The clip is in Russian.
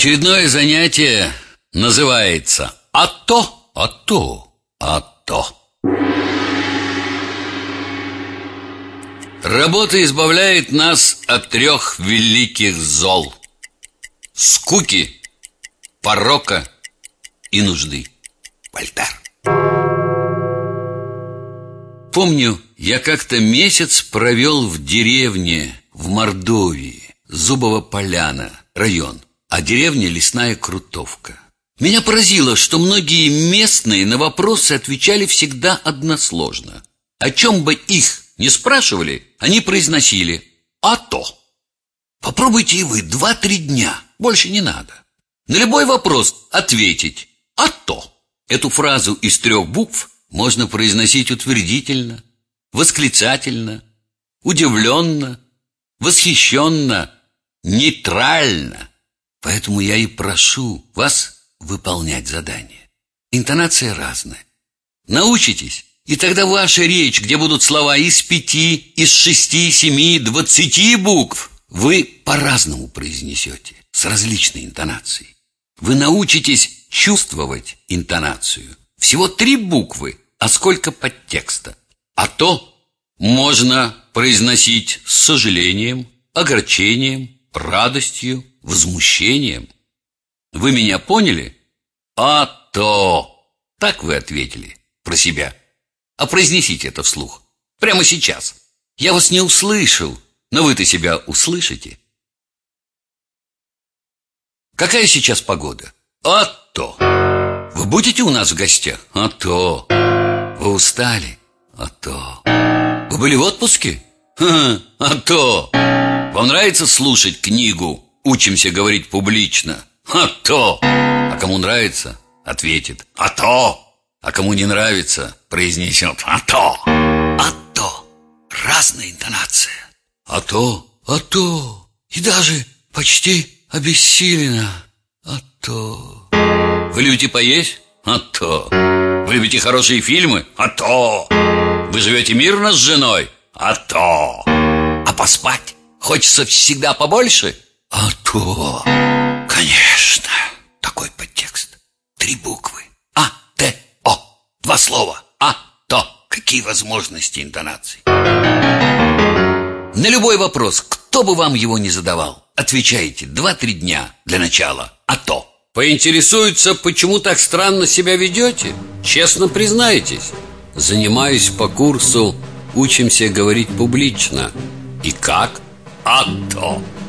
Очередное занятие называется «А-то, а-то, а-то». Работа избавляет нас от 3 великих зол: скуки, порока и нужды. Вольтер. Помню, я как-то месяц провел в деревне в Мордовии, Зубова Поляна, район, а деревня Лесная Крутовка. Меня поразило, что многие местные на вопросы отвечали всегда односложно. О чем бы их не спрашивали, они произносили «а-то». Попробуйте и вы 2-3 дня, больше не надо. На любой вопрос ответить «а-то». Эту фразу из 3 букв можно произносить утвердительно, восклицательно, удивленно, восхищенно, нейтрально. Поэтому я и прошу вас выполнять задание. Интонация разная. Научитесь, и тогда ваша речь, где будут слова из 5, из 6, 7, 20 букв, вы по-разному произнесете, с различной интонацией. Вы научитесь чувствовать интонацию. Всего 3 буквы, а сколько подтекста. А то можно произносить с сожалением, огорчением, радостью, возмущением. Вы меня поняли? А то. Так вы ответили про себя. А произнесите это вслух. Прямо сейчас. Я вас не услышал, но вы-то себя услышите. Какая сейчас погода? А то. Вы будете у нас в гостях? А то. Вы устали? А то. Вы были в отпуске? А то. Вам нравится слушать книгу «Учимся говорить публично»? А то. А кому нравится, ответит «а то». А кому не нравится, произнесет «а то». А то. Разная интонация. А то, а то. И даже почти обессиленно. А то. Вы любите поесть? А то. Вы любите хорошие фильмы? А то. Вы живете мирно с женой? А то. А поспать хочется всегда побольше? А то. Конечно, такой подтекст. 3 буквы. А, Т, О. 2 слова. А, то. Какие возможности интонации? На любой вопрос, кто бы вам его ни задавал, отвечайте 2-3 дня для начала. А то. Поинтересуются, почему так странно себя ведете? Честно признайтесь. Занимаюсь по курсу «Учимся говорить публично». И как? А то.